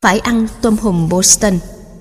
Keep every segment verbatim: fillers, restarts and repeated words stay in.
Phải ăn tôm hùm Boston.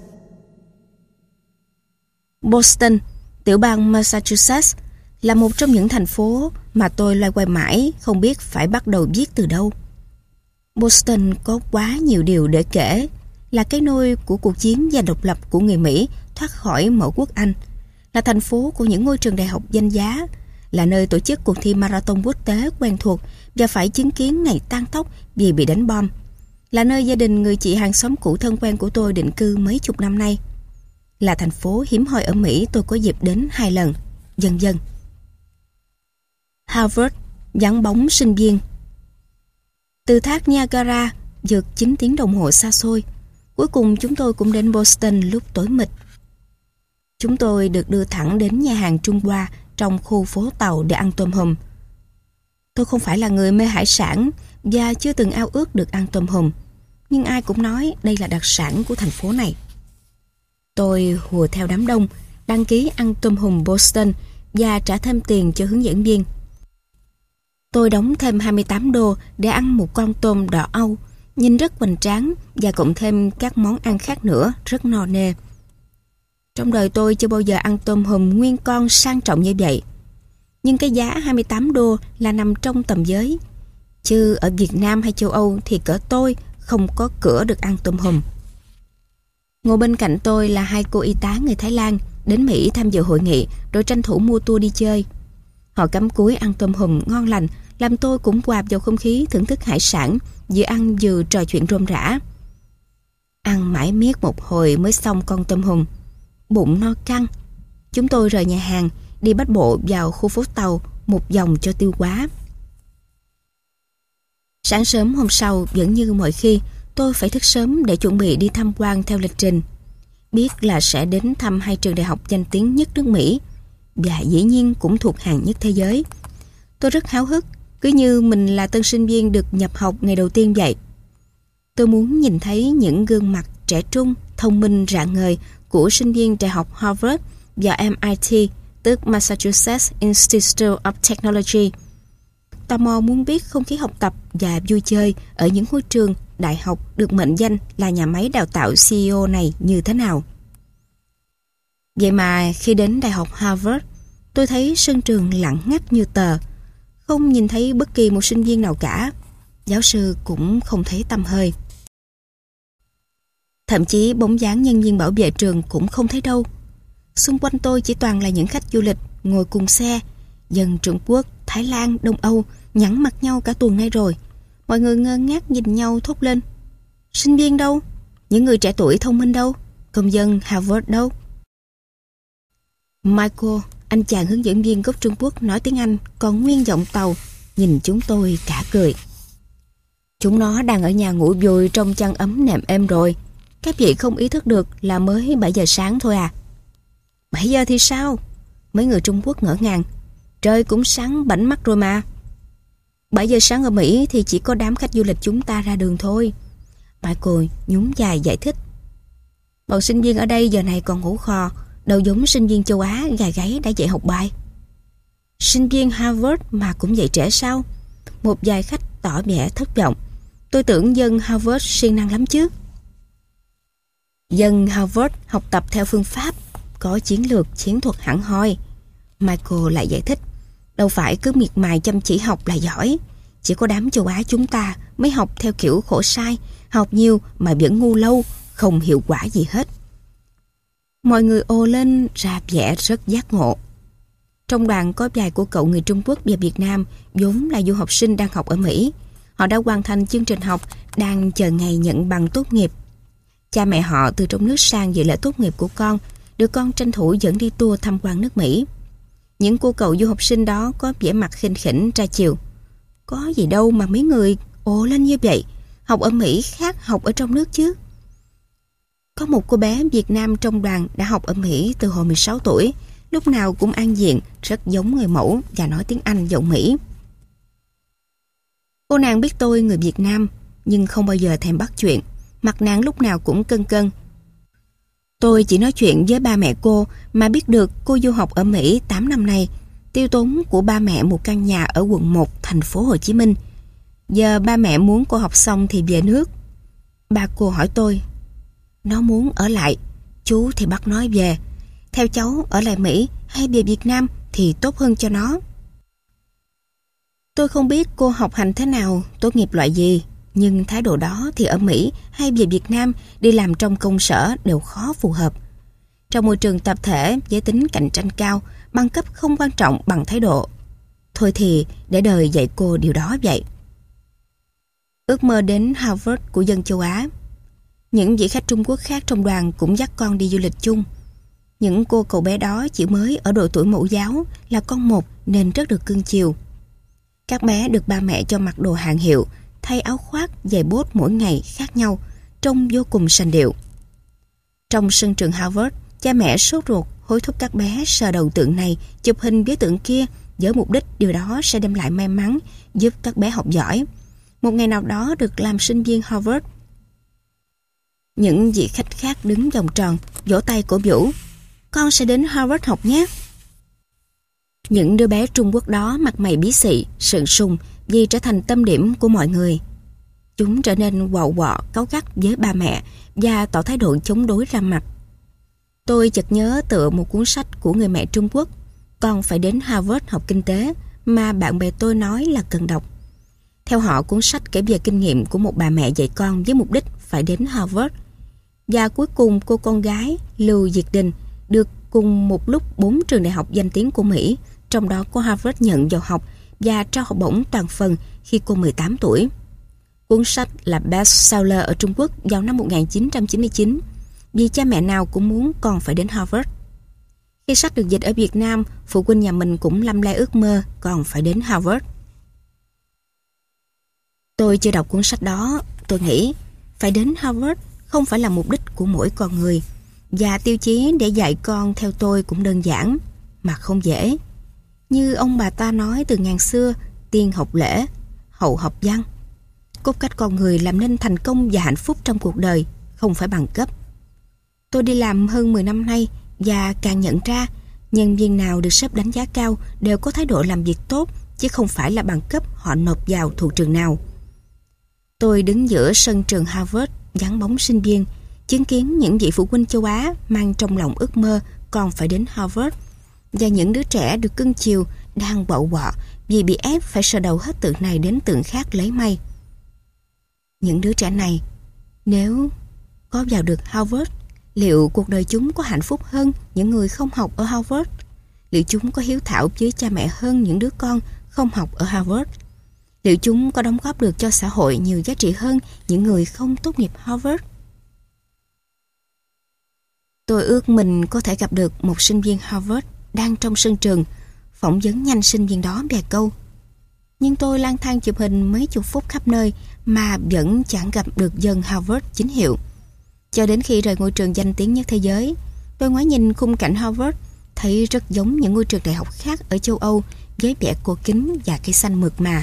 Boston, tiểu bang Massachusetts, là một trong những thành phố mà tôi loay hoay mãi không biết phải bắt đầu viết từ đâu. Boston có quá nhiều điều để kể, là cái nôi của cuộc chiến giành độc lập của người Mỹ thoát khỏi mẫu quốc Anh, là thành phố của những ngôi trường đại học danh giá, là nơi tổ chức cuộc thi marathon quốc tế quen thuộc và phải chứng kiến ngày tan tóc vì bị đánh bom, là nơi gia đình người chị hàng xóm cũ thân quen của tôi định cư mấy chục năm nay, là thành phố hiếm hoi ở Mỹ tôi có dịp đến hai lần, vân vân. Harvard vắng bóng sinh viên. Từ thác Niagara vượt chín tiếng đồng hồ xa xôi, cuối cùng chúng tôi cũng đến Boston lúc tối mịt. Chúng tôi được đưa thẳng đến nhà hàng Trung Hoa trong khu phố tàu để ăn tôm hùm. Tôi không phải là người mê hải sản và chưa từng ao ước được ăn tôm hùm, nhưng ai cũng nói đây là đặc sản của thành phố này. Tôi hùa theo đám đông, đăng ký ăn tôm hùm Boston và trả thêm tiền cho hướng dẫn viên. Tôi đóng thêm hai mươi tám đô để ăn một con tôm đỏ Âu, nhìn rất hoành tráng, và cộng thêm các món ăn khác nữa rất no nê. Trong đời tôi chưa bao giờ ăn tôm hùm nguyên con sang trọng như vậy. Nhưng cái giá hai mươi tám đô là nằm trong tầm giới. Chứ ở Việt Nam hay châu Âu thì cỡ tôi không có cửa được ăn tôm hùm. Ngồi bên cạnh tôi là hai cô y tá người Thái Lan đến Mỹ tham dự hội nghị rồi tranh thủ mua tour đi chơi. Họ cắm cúi ăn tôm hùm ngon lành, làm tôi cũng hòa vào không khí thưởng thức hải sản, vừa ăn vừa trò chuyện rôm rả. Ăn mãi miết một hồi mới xong con tôm hùm. Bụng no căng. Chúng tôi rời nhà hàng, đi bắt bộ vào khu phố tàu một vòng cho tiêu hóa. Sáng sớm hôm sau, vẫn như mọi khi, tôi phải thức sớm để chuẩn bị đi tham quan theo lịch trình. Biết là sẽ đến thăm hai trường đại học danh tiếng nhất nước Mỹ, và dĩ nhiên cũng thuộc hàng nhất thế giới. Tôi rất háo hức, cứ như mình là tân sinh viên được nhập học ngày đầu tiên vậy. Tôi muốn nhìn thấy những gương mặt trẻ trung, thông minh rạng ngời của sinh viên đại học Harvard và em I T, tức Massachusetts Institute of Technology. Tò mò muốn biết không khí học tập và vui chơi ở những ngôi trường đại học được mệnh danh là nhà máy đào tạo C E O này như thế nào. Vậy mà khi đến đại học Harvard, tôi thấy sân trường lặng ngắt như tờ, không nhìn thấy bất kỳ một sinh viên nào cả. Giáo sư cũng không thấy tăm hơi. Thậm chí bóng dáng nhân viên bảo vệ trường cũng không thấy đâu. Xung quanh tôi chỉ toàn là những khách du lịch ngồi cùng xe, dân Trung Quốc, Thái Lan, Đông Âu nhẵn mặt nhau cả tuần nay rồi. Mọi người ngơ ngác nhìn nhau thốt lên: sinh viên đâu? Những người trẻ tuổi thông minh đâu? Công dân Harvard đâu? Michael, anh chàng hướng dẫn viên gốc Trung Quốc nói tiếng Anh còn nguyên giọng Tàu, nhìn chúng tôi cả cười. Chúng nó đang ở nhà ngủ vùi trong chăn ấm nệm êm rồi. Các vị không ý thức được là mới bảy giờ sáng thôi à? Bảy giờ thì sao? Mấy người Trung Quốc ngỡ ngàng. Trời cũng sáng bảnh mắt rồi mà. Bảy giờ sáng ở Mỹ thì chỉ có đám khách du lịch chúng ta ra đường thôi. Michael nhún vai giải thích. Bọn sinh viên ở đây giờ này còn ngủ khò, đâu giống sinh viên châu Á gà gáy đã dậy học bài. Sinh viên Harvard mà cũng dậy trễ sao? Một vài khách tỏ vẻ thất vọng. Tôi tưởng dân Harvard siêng năng lắm chứ. Dân Harvard học tập theo phương pháp, có chiến lược, chiến thuật hẳn hoi. Michael lại giải thích. Đâu phải cứ miệt mài chăm chỉ học là giỏi. Chỉ có đám châu Á chúng ta mới học theo kiểu khổ sai, học nhiều mà vẫn ngu lâu, không hiệu quả gì hết. Mọi người ồ lên ra vẻ rất giác ngộ. Trong đoàn có vài cô cậu người Trung Quốc và Việt Nam vốn là du học sinh đang học ở Mỹ. Họ đã hoàn thành chương trình học, đang chờ ngày nhận bằng tốt nghiệp. Cha mẹ họ từ trong nước sang dự lễ tốt nghiệp của con, được con tranh thủ dẫn đi tour tham quan nước Mỹ. Những cô cậu du học sinh đó có vẻ mặt khinh khỉnh tra chiều. Có gì đâu mà mấy người ồ lên như vậy, học ở Mỹ khác học ở trong nước chứ. Có một cô bé Việt Nam trong đoàn đã học ở Mỹ từ hồi mười sáu tuổi, lúc nào cũng ăn diện, rất giống người mẫu và nói tiếng Anh giọng Mỹ. Cô nàng biết tôi người Việt Nam, nhưng không bao giờ thèm bắt chuyện, mặt nàng lúc nào cũng cân cân. Tôi chỉ nói chuyện với ba mẹ cô mà biết được cô du học ở Mỹ tám năm nay, tiêu tốn của ba mẹ một căn nhà ở quận một thành phố Hồ Chí Minh. Giờ ba mẹ muốn cô học xong thì về nước. Ba cô hỏi tôi. Nó muốn ở lại, chú thì bắt nó về. Theo cháu, ở lại Mỹ hay về Việt Nam thì tốt hơn cho nó. Tôi không biết cô học hành thế nào, tốt nghiệp loại gì, nhưng thái độ đó thì ở Mỹ hay về Việt Nam đi làm trong công sở đều khó phù hợp. Trong môi trường tập thể với tính cạnh tranh cao, bằng cấp không quan trọng bằng thái độ. Thôi thì để đời dạy cô điều đó vậy. Ước mơ đến Harvard của dân châu Á. Những vị khách Trung Quốc khác trong đoàn cũng dắt con đi du lịch chung. Những cô cậu bé đó chỉ mới ở độ tuổi mẫu giáo, là con một nên rất được cưng chiều. Các bé được ba mẹ cho mặc đồ hàng hiệu, thay áo khoác, giày bốt mỗi ngày khác nhau, trông vô cùng sành điệu. Trong sân trường Harvard, cha mẹ sốt ruột hối thúc các bé sờ đầu tượng này, chụp hình với tượng kia, với mục đích điều đó sẽ đem lại may mắn, giúp các bé học giỏi. Một ngày nào đó được làm sinh viên Harvard. Những vị khách khác đứng vòng tròn, vỗ tay cổ vũ. Con sẽ đến Harvard học nhé. Những đứa bé Trung Quốc đó mặt mày bí xị, sượng sùng vì trở thành tâm điểm của mọi người. Chúng trở nên quạo quọ, cáu gắt với ba mẹ và tỏ thái độ chống đối ra mặt. Tôi chợt nhớ tựa một cuốn sách của người mẹ Trung Quốc, Con phải đến Harvard học kinh tế, mà bạn bè tôi nói là cần đọc. Theo họ, cuốn sách kể về kinh nghiệm của một bà mẹ dạy con với mục đích phải đến Harvard. Và cuối cùng cô con gái Lưu Diệt Đình được cùng một lúc bốn trường đại học danh tiếng của Mỹ, trong đó có Harvard, nhận vào học và trao học bổng toàn phần khi cô mười tám tuổi. Cuốn sách là bestseller ở Trung Quốc vào năm một nghìn chín trăm chín mươi chín, vì cha mẹ nào cũng muốn con phải đến Harvard. Khi sách được dịch ở Việt Nam, phụ huynh nhà mình cũng lăm le ước mơ con phải đến Harvard. Tôi chưa đọc cuốn sách đó, tôi nghĩ phải đến Harvard không phải là mục đích của mỗi con người, và tiêu chí để dạy con theo tôi cũng đơn giản mà không dễ. Như ông bà ta nói từ ngàn xưa, tiên học lễ, hậu học văn. Cốt cách con người làm nên thành công và hạnh phúc trong cuộc đời không phải bằng cấp. Tôi đi làm hơn mười năm nay và càng nhận ra nhân viên nào được sếp đánh giá cao đều có thái độ làm việc tốt, chứ không phải là bằng cấp họ nộp vào thuộc trường nào. Tôi đứng giữa sân trường Harvard vắng bóng sinh viên, chứng kiến những vị phụ huynh châu Á mang trong lòng ước mơ con phải đến Harvard, và những đứa trẻ được cưng chiều đang bậu bọ vì bị ép phải sờ đầu hết tượng này đến tượng khác lấy may. Những đứa trẻ này, nếu có vào được Harvard, liệu cuộc đời chúng có hạnh phúc hơn những người không học ở Harvard? Liệu chúng có hiếu thảo với cha mẹ hơn những đứa con không học ở Harvard? Liệu chúng có đóng góp được cho xã hội nhiều giá trị hơn những người không tốt nghiệp Harvard? Tôi ước mình có thể gặp được một sinh viên Harvard đang trong sân trường, phỏng vấn nhanh sinh viên đó vài câu. Nhưng tôi lang thang chụp hình mấy chục phút khắp nơi mà vẫn chẳng gặp được dân Harvard chính hiệu. Cho đến khi rời ngôi trường danh tiếng nhất thế giới, tôi ngoái nhìn khung cảnh Harvard, thấy rất giống những ngôi trường đại học khác ở châu Âu với vẻ cổ kính và cây xanh mượt mà.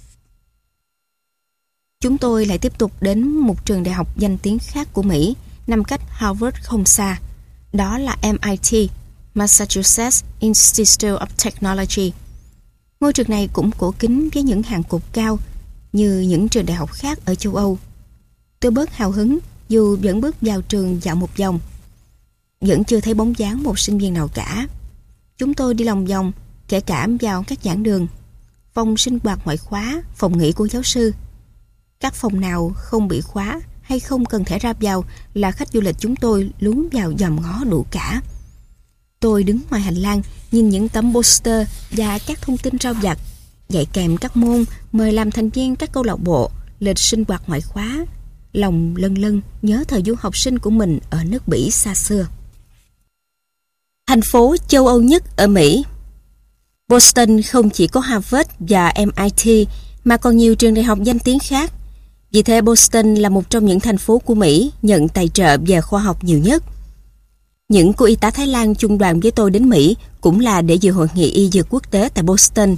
Chúng tôi lại tiếp tục đến một trường đại học danh tiếng khác của Mỹ, nằm cách Harvard không xa. Đó là em I T, Massachusetts Institute of Technology. Ngôi trường này cũng cổ kính với những hàng cột cao như những trường đại học khác ở châu Âu. Tôi bớt hào hứng dù vẫn bước vào trường dạo một vòng. Vẫn chưa thấy bóng dáng một sinh viên nào cả. Chúng tôi đi lòng vòng, kể cả vào các giảng đường, phòng sinh hoạt ngoại khóa, phòng nghỉ của giáo sư. Các phòng nào không bị khóa hay không cần thẻ ra vào là khách du lịch chúng tôi lún vào dòm ngó đủ cả. Tôi đứng ngoài hành lang nhìn những tấm poster và các thông tin rao vặt, dạy kèm các môn, mời làm thành viên các câu lạc bộ, lịch sinh hoạt ngoại khóa. Lòng lân lân nhớ thời du học sinh của mình ở nước Bỉ xa xưa. Thành phố châu Âu nhất ở Mỹ. Boston không chỉ có Harvard và em I T mà còn nhiều trường đại học danh tiếng khác. Vì thế Boston là một trong những thành phố của Mỹ nhận tài trợ về khoa học nhiều nhất. Những cô y tá Thái Lan chung đoàn với tôi đến Mỹ cũng là để dự hội nghị y dược quốc tế tại Boston.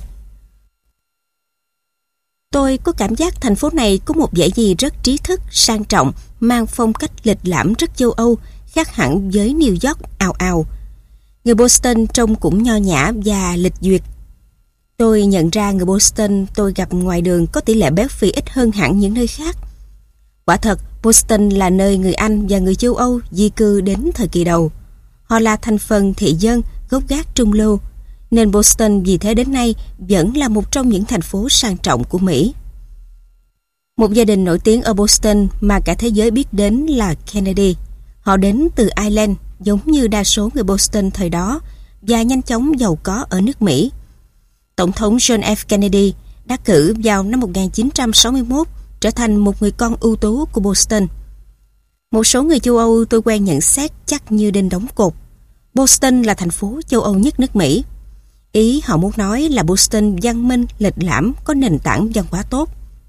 Tôi có cảm giác thành phố này có một vẻ gì rất trí thức, sang trọng, mang phong cách lịch lãm rất châu Âu, khác hẳn với New York ào ào. Người Boston trông cũng nho nhã và lịch duyệt. Tôi nhận ra người Boston tôi gặp ngoài đường có tỷ lệ béo phì ít hơn hẳn những nơi khác. Quả thật, Boston là nơi người Anh và người châu Âu di cư đến thời kỳ đầu. Họ là thành phần thị dân gốc gác trung lưu, nên Boston vì thế đến nay vẫn là một trong những thành phố sang trọng của Mỹ. Một gia đình nổi tiếng ở Boston mà cả thế giới biết đến là Kennedy. Họ đến từ Ireland giống như đa số người Boston thời đó và nhanh chóng giàu có ở nước Mỹ. Tổng thống John F. Kennedy đắc cử vào năm một nghìn chín trăm sáu mươi mốt trở thành một người con ưu tú của Boston. Một số người châu Âu tôi quen nhận xét chắc như đinh đóng cột. Boston là thành phố châu Âu nhất nước Mỹ. Ý họ muốn nói là Boston văn minh, lịch lãm, có nền tảng văn hóa tốt.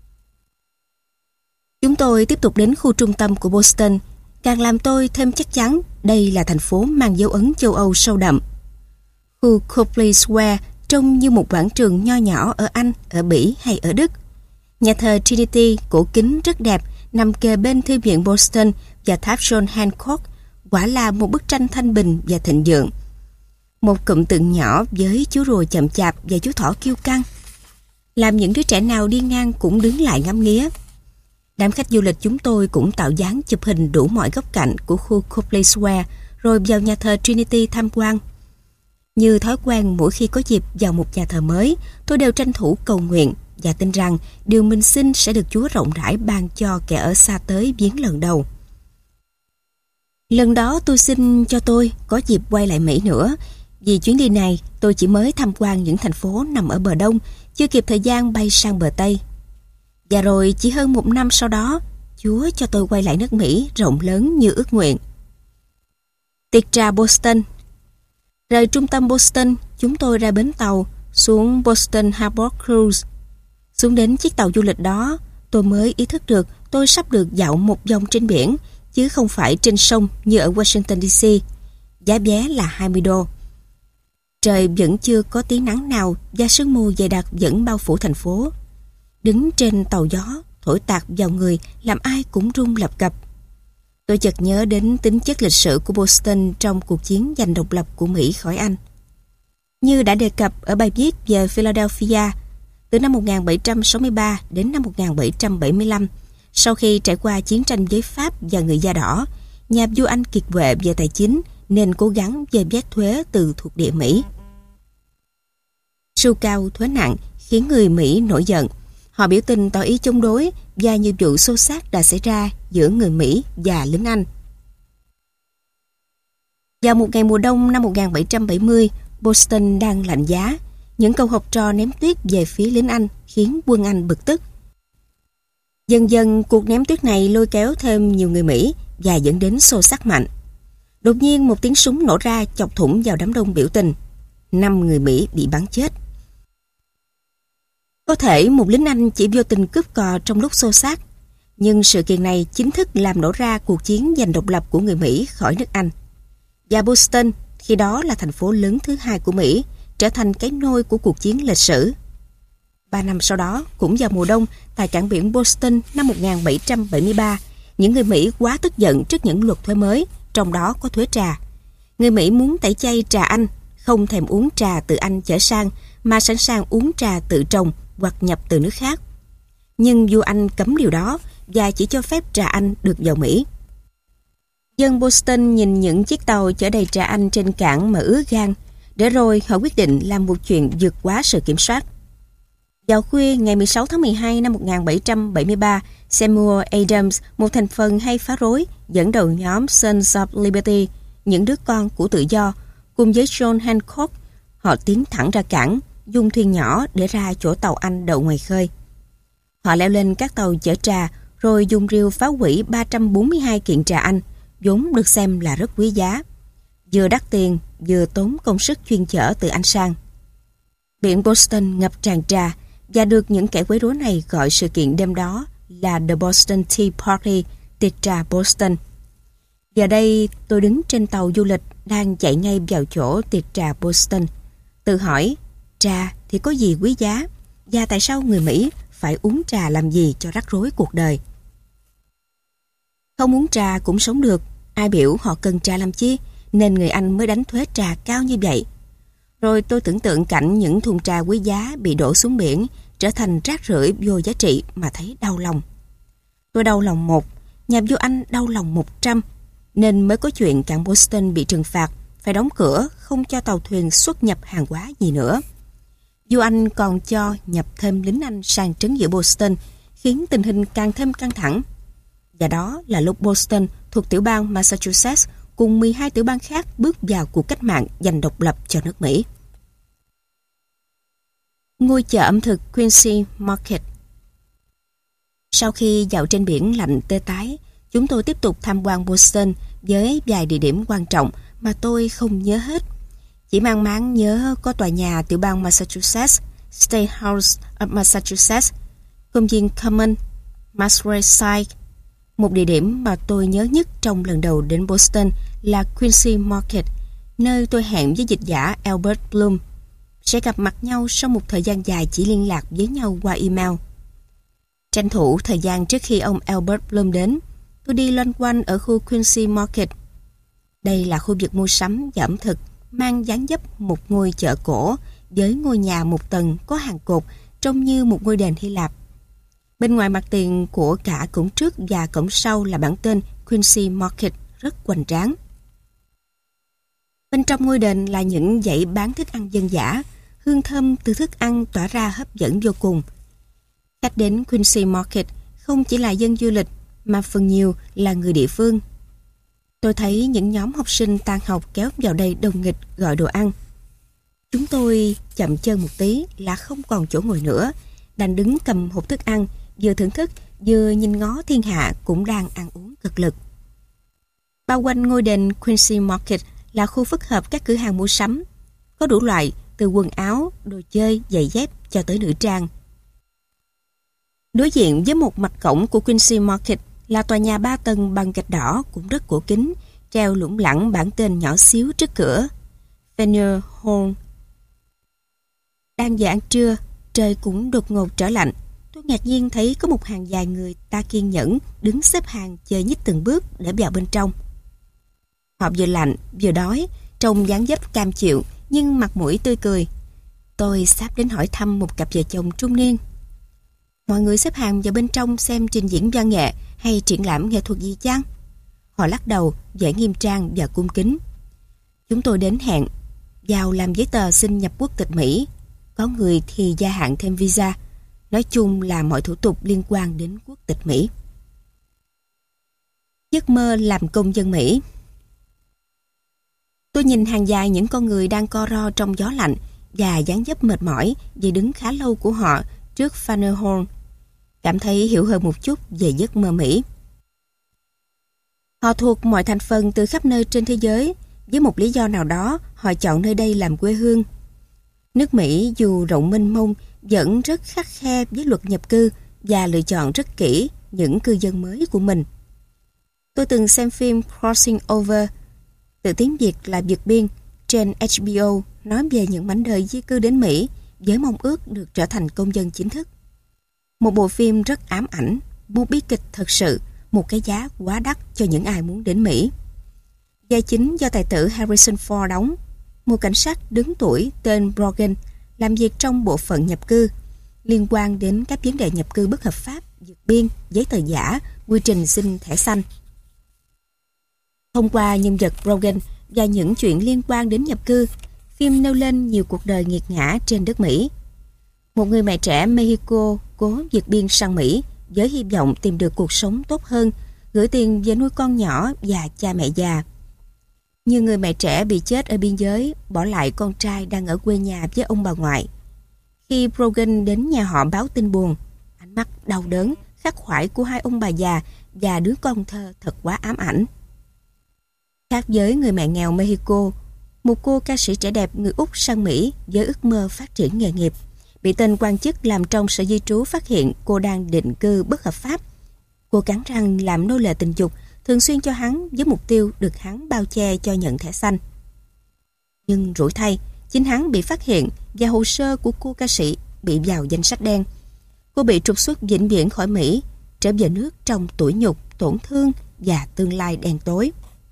Chúng tôi tiếp tục đến khu trung tâm của Boston, càng làm tôi thêm chắc chắn đây là thành phố mang dấu ấn châu Âu sâu đậm. Khu Copley Square trông như một quảng trường nho nhỏ ở Anh, ở Bỉ hay ở Đức. Nhà thờ Trinity cổ kính rất đẹp nằm kề bên thư viện Boston và tháp John Hancock, quả là một bức tranh thanh bình và thịnh vượng. Một cụm tượng nhỏ với chú rùa chậm chạp và chú thỏ kiêu căng, làm những đứa trẻ nào đi ngang cũng đứng lại ngắm nghía. Đám khách du lịch chúng tôi cũng tạo dáng chụp hình đủ mọi góc cạnh của khu Copley Square rồi vào nhà thờ Trinity tham quan. Như thói quen, mỗi khi có dịp vào một nhà thờ mới, tôi đều tranh thủ cầu nguyện và tin rằng điều mình xin sẽ được Chúa rộng rãi ban cho kẻ ở xa tới viếng lần đầu. Lần đó tôi xin cho tôi có dịp quay lại Mỹ nữa, vì chuyến đi này tôi chỉ mới tham quan những thành phố nằm ở bờ Đông, chưa kịp thời gian bay sang bờ Tây. Và rồi chỉ hơn một năm sau đó, Chúa cho tôi quay lại nước Mỹ rộng lớn như ước nguyện. Tiệc trà Boston. Rời trung tâm Boston, chúng tôi ra bến tàu, xuống Boston Harbor Cruise. Xuống đến chiếc tàu du lịch đó, tôi mới ý thức được tôi sắp được dạo một vòng trên biển, chứ không phải trên sông như ở Washington đê xê. Giá vé là hai mươi đô. Trời vẫn chưa có tí nắng nào và sương mù dày đặc vẫn bao phủ thành phố. Đứng trên tàu gió, thổi tạt vào người làm ai cũng run lập cập. Tôi chợt nhớ đến tính chất lịch sử của Boston trong cuộc chiến giành độc lập của Mỹ khỏi Anh. Như đã đề cập ở bài viết về Philadelphia, từ năm một nghìn bảy trăm sáu mươi ba đến năm một nghìn bảy trăm bảy mươi lăm, sau khi trải qua chiến tranh với Pháp và người da đỏ, nhà vua Anh kiệt quệ về tài chính nên cố gắng dời vét thuế từ thuộc địa Mỹ. Sưu cao thuế nặng khiến người Mỹ nổi giận. Họ biểu tình tỏ ý chống đối và nhiều vụ xô xát đã xảy ra giữa người Mỹ và lính Anh. Vào một ngày mùa đông năm một nghìn bảy trăm bảy mươi, Boston đang lạnh giá. Những câu học trò ném tuyết về phía lính Anh khiến quân Anh bực tức. Dần dần cuộc ném tuyết này lôi kéo thêm nhiều người Mỹ và dẫn đến xô xát mạnh. Đột nhiên một tiếng súng nổ ra chọc thủng vào đám đông biểu tình. Năm người Mỹ bị bắn chết. Có thể một lính Anh chỉ vô tình cướp cò trong lúc xô xát, nhưng sự kiện này chính thức làm nổ ra cuộc chiến giành độc lập của người Mỹ khỏi nước Anh. Và Boston, khi đó là thành phố lớn thứ hai của Mỹ, trở thành cái nôi của cuộc chiến lịch sử. Ba năm sau đó, cũng vào mùa đông, tại cảng biển Boston năm một nghìn bảy trăm bảy mươi ba, những người Mỹ quá tức giận trước những luật thuế mới, trong đó có thuế trà. Người Mỹ muốn tẩy chay trà Anh, không thèm uống trà từ Anh chở sang, mà sẵn sàng uống trà tự trồng hoặc nhập từ nước khác. Nhưng vua Anh cấm điều đó và chỉ cho phép trà Anh được vào Mỹ. Dân Boston nhìn những chiếc tàu chở đầy trà Anh trên cảng mà ứa gan, để rồi họ quyết định làm một chuyện vượt quá sự kiểm soát. Vào khuya ngày mười sáu tháng mười hai năm một nghìn bảy trăm bảy mươi ba, Samuel Adams, một thành phần hay phá rối, dẫn đầu nhóm Sons of Liberty, những đứa con của tự do, cùng với John Hancock, họ tiến thẳng ra cảng, dùng thuyền nhỏ để ra chỗ tàu Anh đậu ngoài khơi. Họ leo lên các tàu chở trà, rồi dùng rìu phá hủy ba trăm bốn mươi hai kiện trà Anh, vốn được xem là rất quý giá, vừa đắt tiền, vừa tốn công sức chuyên chở từ Anh sang. Biển Boston ngập tràn trà, và được những kẻ quấy rối này gọi sự kiện đêm đó là The Boston Tea Party, tiệc trà Boston. Giờ đây tôi đứng trên tàu du lịch đang chạy ngay vào chỗ tiệc trà Boston, tự hỏi trà thì có gì quý giá, và tại sao người Mỹ phải uống trà làm gì cho rắc rối cuộc đời. Không uống trà cũng sống được, ai biểu họ cần trà làm chi, nên người Anh mới đánh thuế trà cao như vậy. Rồi tôi tưởng tượng cảnh những thùng trà quý giá bị đổ xuống biển, trở thành rác rưởi vô giá trị mà thấy đau lòng. Tôi đau lòng một, Nhà vua Anh đau lòng một trăm, nên mới có chuyện cảng Boston bị trừng phạt, phải đóng cửa, không cho tàu thuyền xuất nhập hàng hóa gì nữa. Vua Anh còn cho nhập thêm lính Anh sang trấn giữ Boston, khiến tình hình càng thêm căng thẳng. Và đó là lúc Boston thuộc tiểu bang Massachusetts cùng mười hai tiểu bang khác bước vào cuộc cách mạng giành độc lập cho nước Mỹ. Ngôi chợ ẩm thực Quincy Market. Sau khi dạo trên biển lạnh tê tái, chúng tôi tiếp tục tham quan Boston với vài địa điểm quan trọng mà tôi không nhớ hết. Chỉ mang máng nhớ có tòa nhà tiểu bang Massachusetts, State House of Massachusetts, công viên Common, Massachusetts. Một địa điểm mà tôi nhớ nhất trong lần đầu đến Boston là Quincy Market, nơi tôi hẹn với dịch giả Albert Bloom. Sẽ gặp mặt nhau sau một thời gian dài chỉ liên lạc với nhau qua email. Tranh thủ thời gian trước khi ông Albert Bloom đến, tôi đi loanh quanh ở khu Quincy Market. Đây là khu vực mua sắm và ẩm thực mang dáng dấp một ngôi chợ cổ với ngôi nhà một tầng có hàng cột trông như một ngôi đền Hy Lạp. Bên ngoài mặt tiền của cả cổng trước và cổng sau là bảng tên Quincy Market rất hoành tráng. Bên trong ngôi đền là những dãy bán thức ăn dân dã, hương thơm từ thức ăn tỏa ra hấp dẫn vô cùng. Khách đến Quincy Market không chỉ là dân du lịch mà phần nhiều là người địa phương. Tôi thấy những nhóm học sinh tan học kéo vào đây đông nghịch gọi đồ ăn. Chúng tôi chậm chân một tí là không còn chỗ ngồi nữa, đành đứng cầm hộp thức ăn, vừa thưởng thức vừa nhìn ngó thiên hạ cũng đang ăn uống cực lực. Bao quanh ngôi đền Quincy Market là khu phức hợp các cửa hàng mua sắm, có đủ loại từ quần áo, đồ chơi, giày dép cho tới nữ trang. Đối diện với một mặt cổng của Quincy Market là tòa nhà ba tầng bằng gạch đỏ cũng rất cổ kính, treo lủng lẳng bảng tên nhỏ xíu trước cửa: Faneuil Hall. Đang giờ ăn trưa, trời cũng đột ngột trở lạnh. Tôi ngạc nhiên thấy có một hàng dài người ta kiên nhẫn đứng xếp hàng chờ nhích từng bước để vào bên trong. Họ vừa lạnh vừa đói, trông dáng dấp cam chịu nhưng mặt mũi tươi cười. Tôi sắp đến hỏi thăm một cặp vợ chồng trung niên. Mọi người xếp hàng vào bên trong xem trình diễn văn nghệ hay triển lãm nghệ thuật gì chăng? Họ lắc đầu, vẻ nghiêm trang và cung kính. Chúng tôi đến hẹn, vào làm giấy tờ xin nhập quốc tịch Mỹ. Có người thì gia hạn thêm visa. Nói chung là mọi thủ tục liên quan đến quốc tịch Mỹ. Giấc mơ làm công dân Mỹ. Tôi nhìn hàng dài những con người đang co ro trong gió lạnh và dáng dấp mệt mỏi vì đứng khá lâu của họ trước Faneuil Hall. Cảm thấy hiểu hơn một chút về giấc mơ Mỹ. Họ thuộc mọi thành phần từ khắp nơi trên thế giới. Với một lý do nào đó, họ chọn nơi đây làm quê hương. Nước Mỹ dù rộng mênh mông vẫn rất khắt khe với luật nhập cư và lựa chọn rất kỹ những cư dân mới của mình. Tôi từng xem phim Crossing Over, từ tiếng Việt là vượt biên, trên H B O, nói về những mảnh đời di cư đến Mỹ với mong ước được trở thành công dân chính thức. Một bộ phim rất ám ảnh, một bi kịch thật sự, một cái giá quá đắt cho những ai muốn đến Mỹ. Vai chính do tài tử Harrison Ford đóng, một cảnh sát đứng tuổi tên Brogan làm việc trong bộ phận nhập cư, liên quan đến các vấn đề nhập cư bất hợp pháp, vượt biên, giấy tờ giả, quy trình xin thẻ xanh. Thông qua nhân vật Brogan và những chuyện liên quan đến nhập cư, phim nêu lên nhiều cuộc đời nghiệt ngã trên đất Mỹ. Một người mẹ trẻ Mexico cố vượt biên sang Mỹ với hy vọng tìm được cuộc sống tốt hơn, gửi tiền về nuôi con nhỏ và cha mẹ già. Như người mẹ trẻ bị chết ở biên giới, bỏ lại con trai đang ở quê nhà với ông bà ngoại. Khi Brogan đến nhà họ báo tin buồn, ánh mắt đau đớn, khắc khoải của hai ông bà già và đứa con thơ thật quá ám ảnh. Khác với người mẹ nghèo Mexico, một cô ca sĩ trẻ đẹp người Úc sang Mỹ với ước mơ phát triển nghề nghiệp, bị tên quan chức làm trong sở di trú phát hiện cô đang định cư bất hợp pháp. Cô cắn răng làm nô lệ tình dục, thường xuyên cho hắn với mục tiêu được hắn bao che cho nhận thẻ xanh. Nhưng rủi thay, chính hắn bị phát hiện và hồ sơ của cô ca sĩ bị vào danh sách đen. Cô bị trục xuất vĩnh viễn khỏi Mỹ, trở về nước trong tủi nhục, tổn thương và tương lai đen tối.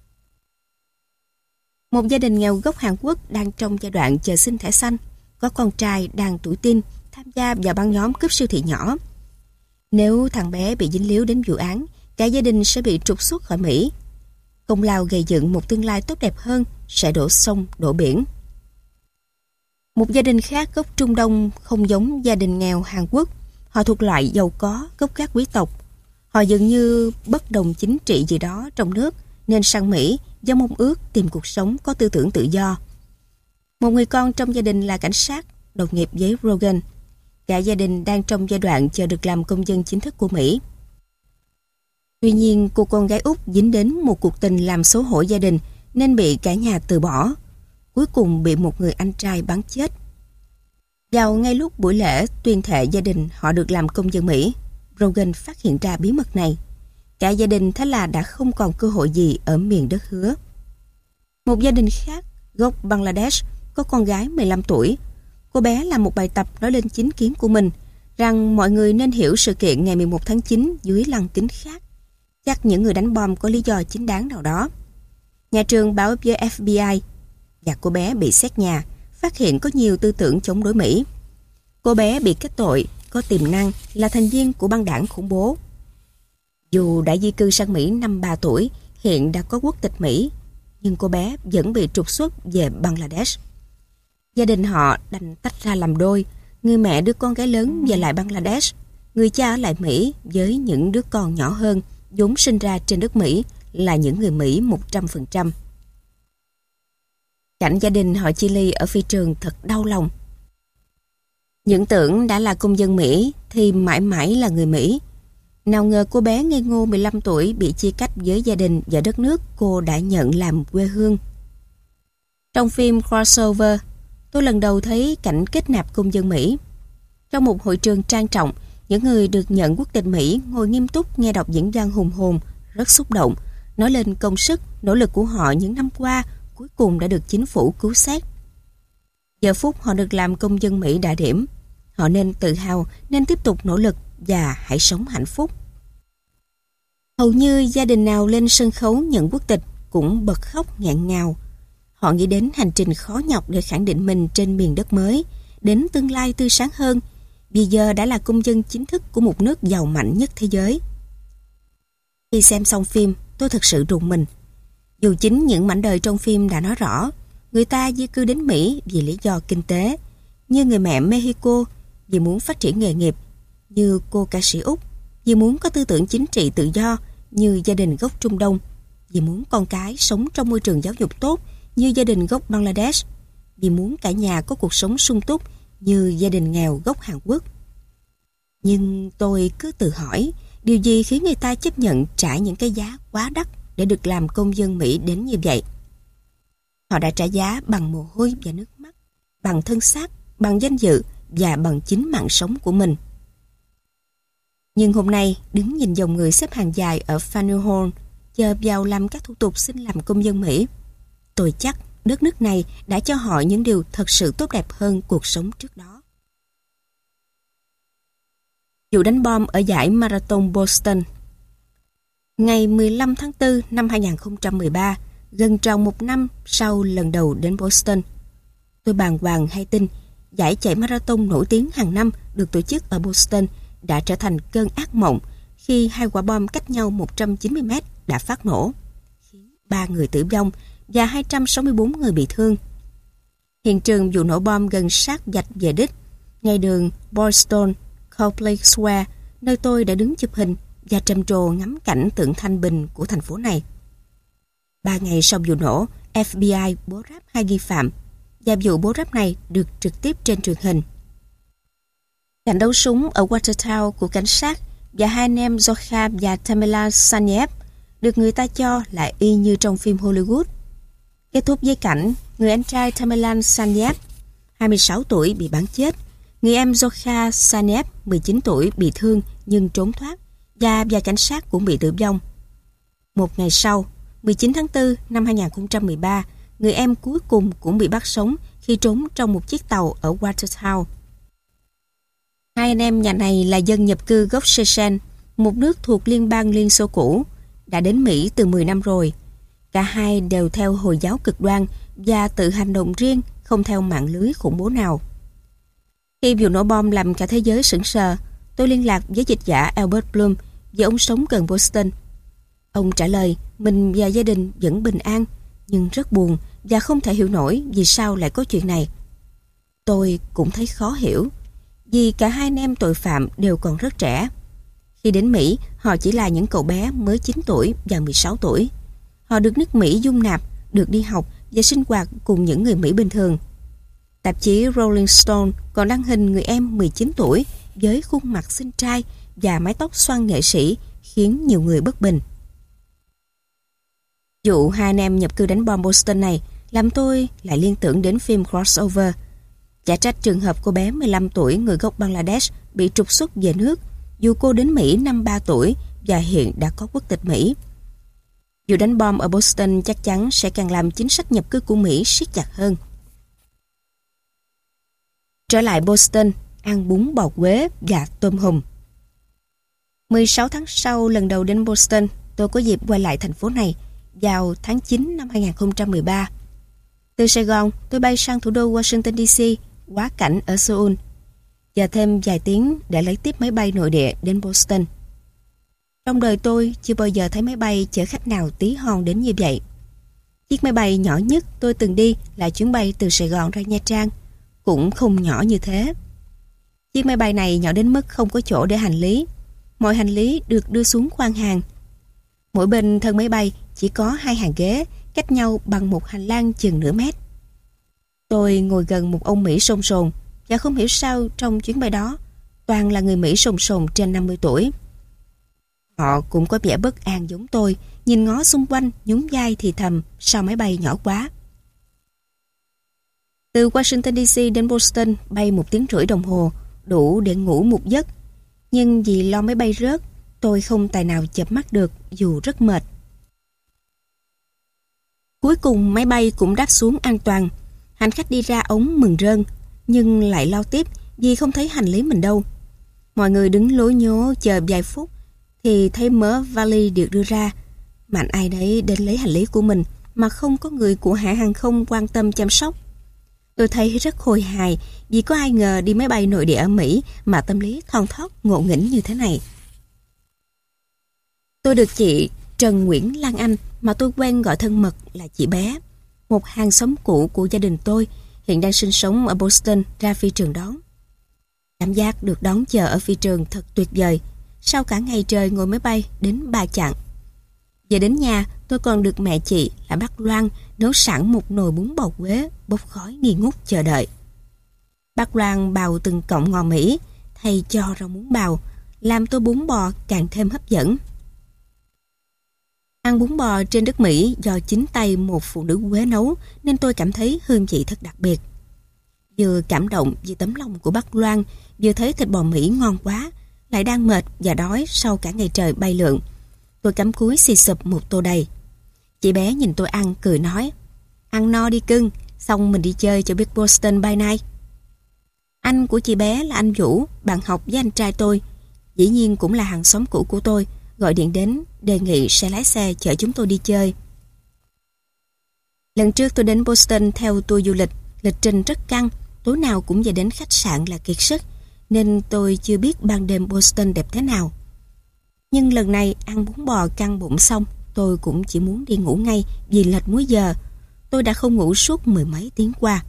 Một gia đình nghèo gốc Hàn Quốc đang trong giai đoạn chờ xin thẻ xanh, có con trai đang tuổi teen tham gia vào băng nhóm cướp siêu thị nhỏ. Nếu thằng bé bị dính líu đến vụ án cả gia đình sẽ bị trục xuất khỏi Mỹ. Công lao gây dựng một tương lai tốt đẹp hơn sẽ đổ sông, đổ biển. Một gia đình khác gốc Trung Đông không giống gia đình nghèo Hàn Quốc. Họ thuộc loại giàu có, gốc gác quý tộc. Họ dường như bất đồng chính trị gì đó trong nước, nên sang Mỹ do mong ước tìm cuộc sống có tư tưởng tự do. Một người con trong gia đình là cảnh sát, đồng nghiệp với Rogan. Cả gia đình đang trong giai đoạn chờ được làm công dân chính thức của Mỹ. Tuy nhiên, cô con gái út dính đến một cuộc tình làm xấu hổ gia đình nên bị cả nhà từ bỏ. Cuối cùng bị một người anh trai bắn chết. Vào ngay lúc buổi lễ tuyên thệ gia đình họ được làm công dân Mỹ, Rogan phát hiện ra bí mật này. Cả gia đình thế là đã không còn cơ hội gì ở miền đất hứa. Một gia đình khác, gốc Bangladesh, có con gái mười lăm tuổi. Cô bé làm một bài tập nói lên chính kiến của mình rằng mọi người nên hiểu sự kiện ngày mười một tháng chín dưới lăng kính khác. Chắc những người đánh bom có lý do chính đáng nào đó. Nhà trường báo với F B I và cô bé bị xét nhà, phát hiện có nhiều tư tưởng chống đối Mỹ. Cô bé bị kết tội có tiềm năng là thành viên của băng đảng khủng bố. Dù đã di cư sang Mỹ năm ba tuổi, hiện đã có quốc tịch Mỹ, nhưng cô bé vẫn bị trục xuất về Bangladesh. Gia đình họ đành tách ra làm đôi, người mẹ đưa con gái lớn về lại Bangladesh, người cha ở lại Mỹ với những đứa con nhỏ hơn, vốn sinh ra trên đất Mỹ là những người Mỹ một trăm phần trăm. Cảnh gia đình họ chia ly ở phi trường thật đau lòng. Những tưởng đã là công dân Mỹ thì mãi mãi là người Mỹ. Nào ngờ cô bé ngây ngô mười lăm tuổi bị chia cách với gia đình và đất nước cô đã nhận làm quê hương. Trong phim Crossover, tôi lần đầu thấy cảnh kết nạp công dân Mỹ. Trong một hội trường trang trọng, những người được nhận quốc tịch Mỹ ngồi nghiêm túc nghe đọc diễn văn hùng hồn, rất xúc động, nói lên công sức, nỗ lực của họ những năm qua cuối cùng đã được chính phủ cứu xét. Giờ phút họ được làm công dân Mỹ đã điểm. Họ nên tự hào, nên tiếp tục nỗ lực và hãy sống hạnh phúc. Hầu như gia đình nào lên sân khấu nhận quốc tịch cũng bật khóc nghẹn ngào. Họ nghĩ đến hành trình khó nhọc để khẳng định mình trên miền đất mới, đến tương lai tươi sáng hơn, vì giờ đã là công dân chính thức của một nước giàu mạnh nhất thế giới. Khi xem xong phim, tôi thật sự rùng mình. Dù chính những mảnh đời trong phim đã nói rõ, người ta di cư đến Mỹ vì lý do kinh tế, như người mẹ Mexico vì muốn phát triển nghề nghiệp, như cô ca sĩ Úc vì muốn có tư tưởng chính trị tự do, như gia đình gốc Trung Đông vì muốn con cái sống trong môi trường giáo dục tốt, như gia đình gốc Bangladesh vì muốn cả nhà có cuộc sống sung túc, như gia đình nghèo gốc Hàn Quốc. Nhưng tôi cứ tự hỏi, điều gì khiến người ta chấp nhận trả những cái giá quá đắt để được làm công dân Mỹ đến như vậy? Họ đã trả giá bằng mồ hôi và nước mắt, bằng thân xác, bằng danh dự và bằng chính mạng sống của mình. Nhưng hôm nay, đứng nhìn dòng người xếp hàng dài ở Faneuil Hall chờ vào làm các thủ tục xin làm công dân Mỹ, tôi chắc đất nước này đã cho họ những điều thật sự tốt đẹp hơn cuộc sống trước đó. Vụ đánh bom ở giải Marathon Boston. Ngày mười lăm tháng tư năm hai nghìn không trăm mười ba, gần tròn một năm sau lần đầu đến Boston, tôi bàng hoàng hay tin giải chạy marathon nổi tiếng hàng năm được tổ chức ở Boston đã trở thành cơn ác mộng khi hai quả bom cách nhau một trăm chín mươi mét đã phát nổ, khiến ba người tử vong và hai trăm sáu mươi bốn người bị thương. Hiện trường vụ nổ bom gần sát vạch về đích, ngay đường Boylston Copley Square, nơi tôi đã đứng chụp hình và trầm trồ ngắm cảnh tượng thanh bình của thành phố này. Ba ngày sau vụ nổ, F B I bố ráp hai nghi phạm, và vụ bố ráp này được trực tiếp trên truyền hình. Cảnh đấu súng ở Watertown của cảnh sát và hai anh em Zokha và Tamila Saniev được người ta cho là y như trong phim Hollywood. Kết thúc với cảnh người anh trai Tamila Saniev, hai mươi sáu tuổi, bị bắn chết, người em Zokha Saniev, mười chín tuổi, bị thương nhưng trốn thoát, và vài cảnh sát cũng bị tử vong. Một ngày sau, mười chín tháng tư năm hai nghìn không trăm mười ba, người em cuối cùng cũng bị bắt sống khi trốn trong một chiếc tàu ở Watertown. Hai anh em nhà này là dân nhập cư gốc Chechen, một nước thuộc Liên bang Liên Xô cũ, đã đến Mỹ từ mười năm rồi. Cả hai đều theo Hồi giáo cực đoan và tự hành động riêng, không theo mạng lưới khủng bố nào. Khi vụ nổ bom làm cả thế giới sững sờ, tôi liên lạc với dịch giả Albert Bloom vì ông sống gần Boston Ông trả lời mình và gia đình vẫn bình an, nhưng rất buồn và không thể hiểu nổi vì sao lại có chuyện này. Tôi cũng thấy khó hiểu, vì cả hai anh em tội phạm đều còn rất trẻ. Khi đến Mỹ, họ chỉ là những cậu bé mới chín tuổi và mười sáu tuổi. Họ được nước Mỹ dung nạp, được đi học và sinh hoạt cùng những người Mỹ bình thường. Tạp chí Rolling Stone còn đăng hình người em mười chín tuổi với khuôn mặt xinh trai và mái tóc xoăn nghệ sĩ, khiến nhiều người bất bình. Vụ hai anh em nhập cư đánh bom Boston này làm tôi lại liên tưởng đến phim Crossover, chả trách trường hợp cô bé mười lăm tuổi người gốc Bangladesh bị trục xuất về nước dù cô đến Mỹ năm ba tuổi và hiện đã có quốc tịch Mỹ. Vụ đánh bom ở Boston chắc chắn sẽ càng làm chính sách nhập cư của Mỹ siết chặt hơn. Trở lại Boston, ăn bún bò Quế và tôm hùm. mười sáu tháng sau lần đầu đến Boston, tôi có dịp quay lại thành phố này vào tháng chín năm hai nghìn không trăm mười ba. Từ Sài Gòn, tôi bay sang thủ đô Washington đê xê, quá cảnh ở Seoul, chờ thêm vài tiếng để lấy tiếp máy bay nội địa đến Boston. Trong đời tôi chưa bao giờ thấy máy bay chở khách nào tí hon đến như vậy. Chiếc máy bay nhỏ nhất tôi từng đi là chuyến bay từ Sài Gòn ra Nha Trang, cũng không nhỏ như thế. Chiếc máy bay này nhỏ đến mức không có chỗ để hành lý. Mọi hành lý được đưa xuống khoang hàng. Mỗi bên thân máy bay chỉ có hai hàng ghế, cách nhau bằng một hành lang chừng nửa mét. Tôi ngồi gần một ông Mỹ sồn sồn, và không hiểu sao trong chuyến bay đó toàn là người Mỹ sồn sồn trên năm mươi tuổi. Họ cũng có vẻ bất an giống tôi, nhìn ngó xung quanh, nhún vai thì thầm sao máy bay nhỏ quá. Từ Washington đê xê đến Boston bay một tiếng rưỡi đồng hồ, đủ để ngủ một giấc. Nhưng vì lo máy bay rớt, tôi không tài nào chợp mắt được dù rất mệt. Cuối cùng máy bay cũng đáp xuống an toàn. Hành khách đi ra ống mừng rơn, nhưng lại lo tiếp vì không thấy hành lý mình đâu. Mọi người đứng lối nhố chờ vài phút thì thấy mớ vali được đưa ra. Mạnh ai đấy đến lấy hành lý của mình mà không có người của hãng hàng không quan tâm chăm sóc. Tôi thấy rất khôi hài vì có ai ngờ đi máy bay nội địa ở Mỹ mà tâm lý thon thót ngộ nghĩnh như thế này. Tôi được chị Trần Nguyễn Lan Anh mà tôi quen gọi thân mật là chị bé, một hàng xóm cũ của gia đình tôi, hiện đang sinh sống ở Boston, ra phi trường đón. Cảm giác được đón chờ ở phi trường thật tuyệt vời, sau cả ngày trời ngồi máy bay đến ba chặng. Về đến nhà, tôi còn được mẹ chị là bác Loan nấu sẵn một nồi bún bò Quế bốc khói nghi ngút chờ đợi. Bác Loan bào từng cọng ngò Mỹ thay cho rau muống bào, làm tô bún bò càng thêm hấp dẫn. Ăn bún bò trên đất Mỹ do chính tay một phụ nữ Quế nấu nên tôi cảm thấy hương vị thật đặc biệt. Vừa cảm động vì tấm lòng của bác Loan, vừa thấy thịt bò Mỹ ngon quá, lại đang mệt và đói sau cả ngày trời bay lượn. Tôi cắm cúi xì sụp một tô đầy. Chị bé nhìn tôi ăn cười nói: "Ăn no đi cưng, xong mình đi chơi cho biết Boston by night." Anh của chị bé là anh Vũ, bạn học với anh trai tôi, dĩ nhiên cũng là hàng xóm cũ của tôi, gọi điện đến đề nghị sẽ lái xe chở chúng tôi đi chơi. Lần trước tôi đến Boston theo tour du lịch, lịch trình rất căng, tối nào cũng về đến khách sạn là kiệt sức, nên tôi chưa biết ban đêm Boston đẹp thế nào. Nhưng lần này ăn bún bò căng bụng xong, tôi cũng chỉ muốn đi ngủ ngay vì lệch múi giờ. Tôi đã không ngủ suốt mười mấy tiếng qua.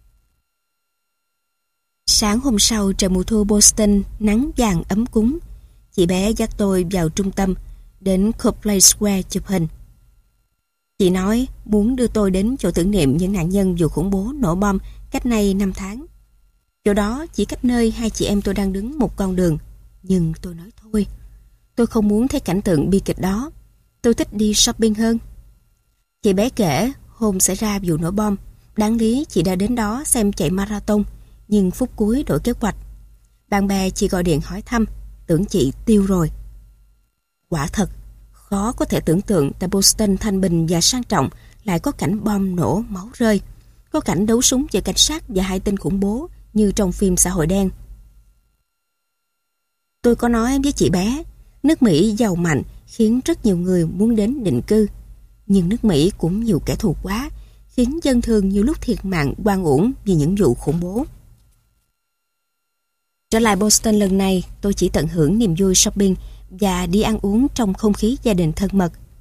Sáng hôm sau trời mùa thu Boston nắng vàng ấm cúng. Chị bé dắt tôi vào trung tâm, đến Copley Square chụp hình. Chị nói muốn đưa tôi đến chỗ tưởng niệm những nạn nhân vụ khủng bố nổ bom cách nay năm tháng. Chỗ đó chỉ cách nơi hai chị em tôi đang đứng một con đường. Nhưng tôi nói thôi, tôi không muốn thấy cảnh tượng bi kịch đó. Tôi thích đi shopping hơn. Chị bé kể hôm xảy ra vụ nổ bom, đáng lý chị đã đến đó xem chạy marathon, nhưng phút cuối đổi kế hoạch. Bạn bè chị gọi điện hỏi thăm, tưởng chị tiêu rồi. Quả thật, khó có thể tưởng tượng tại Boston thanh bình và sang trọng lại có cảnh bom nổ máu rơi, có cảnh đấu súng giữa cảnh sát và hai tên khủng bố như trong phim xã hội đen. Tôi có nói với chị bé, nước Mỹ giàu mạnh khiến rất nhiều người muốn đến định cư, nhưng nước Mỹ cũng nhiều kẻ thù quá, khiến dân thường nhiều lúc thiệt mạng oan uổng vì những vụ khủng bố. Trở lại Boston lần này, tôi chỉ tận hưởng niềm vui shopping và đi ăn uống trong không khí gia đình thân mật.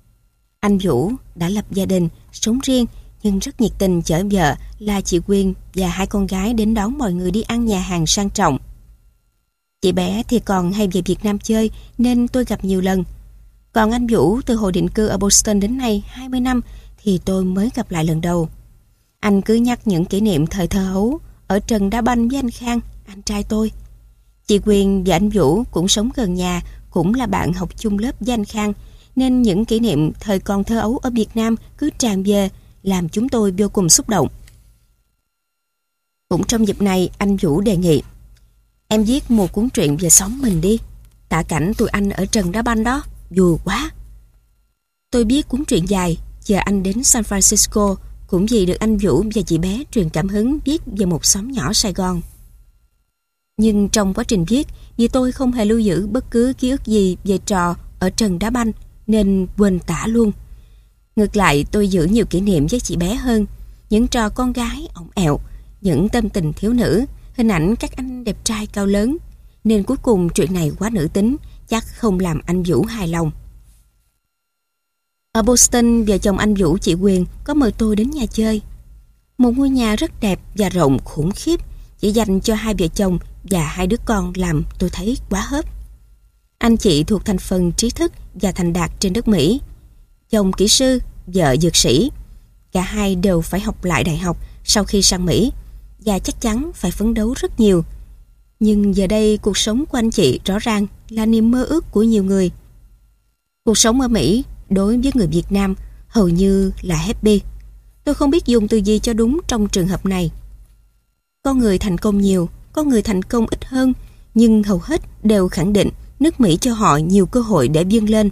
Anh Vũ đã lập gia đình, sống riêng nhưng rất nhiệt tình chở vợ là chị Quyên và hai con gái đến đón mọi người đi ăn nhà hàng sang trọng. Chị bé thì còn hay về Việt Nam chơi nên tôi gặp nhiều lần. Còn anh Vũ từ hồi định cư ở Boston đến nay hai mươi năm thì tôi mới gặp lại lần đầu. Anh cứ nhắc những kỷ niệm thời thơ ấu ở trần đá banh với anh Khang, anh trai tôi. Chị Quyên và anh Vũ cũng sống gần nhà, cũng là bạn học chung lớp với anh Khang, nên những kỷ niệm thời còn thơ ấu ở Việt Nam cứ tràn về, làm chúng tôi vô cùng xúc động. Cũng trong dịp này, anh Vũ đề nghị: em viết một cuốn truyện về xóm mình đi, tả cảnh tụi anh ở trần đá banh đó, vui quá. Tôi viết cuốn truyện dài, chờ anh đến San Francisco cũng vì được anh Vũ và chị bé truyền cảm hứng viết về một xóm nhỏ Sài Gòn. Nhưng trong quá trình viết, vì tôi không hề lưu giữ bất cứ ký ức gì về trò ở trần đá banh nên quên tả luôn. Ngược lại, tôi giữ nhiều kỷ niệm với chị bé hơn, những trò con gái ỏng ẹo, những tâm tình thiếu nữ, hình ảnh các anh đẹp trai cao lớn, nên cuối cùng chuyện này quá nữ tính, chắc không làm anh Vũ hài lòng. Ở Boston, vợ chồng anh Vũ chị Quyền có mời tôi đến nhà chơi. Một ngôi nhà rất đẹp và rộng khủng khiếp, chỉ dành cho hai vợ chồng và hai đứa con làm tôi thấy quá hớp. Anh chị thuộc thành phần trí thức và thành đạt trên đất Mỹ. Chồng kỹ sư, vợ dược sĩ. Cả hai đều phải học lại đại học sau khi sang Mỹ và chắc chắn phải phấn đấu rất nhiều. Nhưng giờ đây cuộc sống của anh chị rõ ràng là niềm mơ ước của nhiều người. Cuộc sống ở Mỹ đối với người Việt Nam hầu như là happy. Tôi không biết dùng từ gì cho đúng trong trường hợp này. Có người thành công nhiều, có người thành công ít hơn, nhưng hầu hết đều khẳng định nước Mỹ cho họ nhiều cơ hội để vươn lên.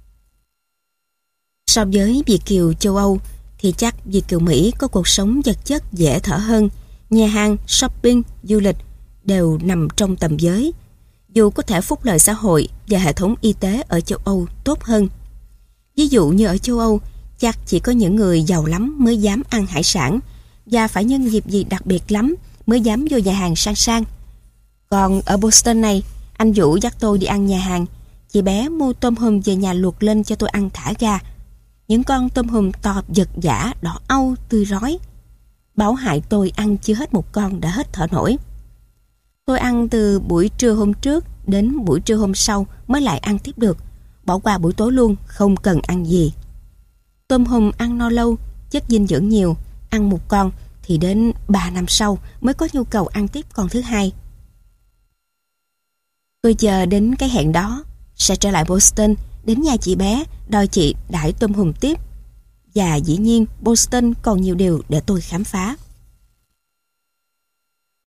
So với Việt kiều châu Âu thì chắc Việt kiều Mỹ có cuộc sống vật chất dễ thở hơn. Nhà hàng, shopping, du lịch đều nằm trong tầm giới. Dù có thể phúc lợi xã hội và hệ thống y tế ở châu Âu tốt hơn. Ví dụ như ở châu Âu, chắc chỉ có những người giàu lắm mới dám ăn hải sản và phải nhân dịp gì đặc biệt lắm mới dám vô nhà hàng sang sang. Còn ở Boston này, anh Vũ dắt tôi đi ăn nhà hàng. Chị bé mua tôm hùm về nhà luộc lên cho tôi ăn thả ga. Những con tôm hùm to giật giả, đỏ au, tươi rói. Bảo hại tôi ăn chưa hết một con đã hết thở nổi. Tôi ăn từ buổi trưa hôm trước đến buổi trưa hôm sau mới lại ăn tiếp được. Bỏ qua buổi tối luôn, không cần ăn gì. Tôm hùm ăn no lâu, chất dinh dưỡng nhiều. Ăn một con thì đến ba năm sau mới có nhu cầu ăn tiếp con thứ hai. Tôi chờ đến cái hẹn đó, sẽ trở lại Boston, đến nhà chị bé, đòi chị đãi tôm hùm tiếp. Và dĩ nhiên Boston còn nhiều điều để tôi khám phá.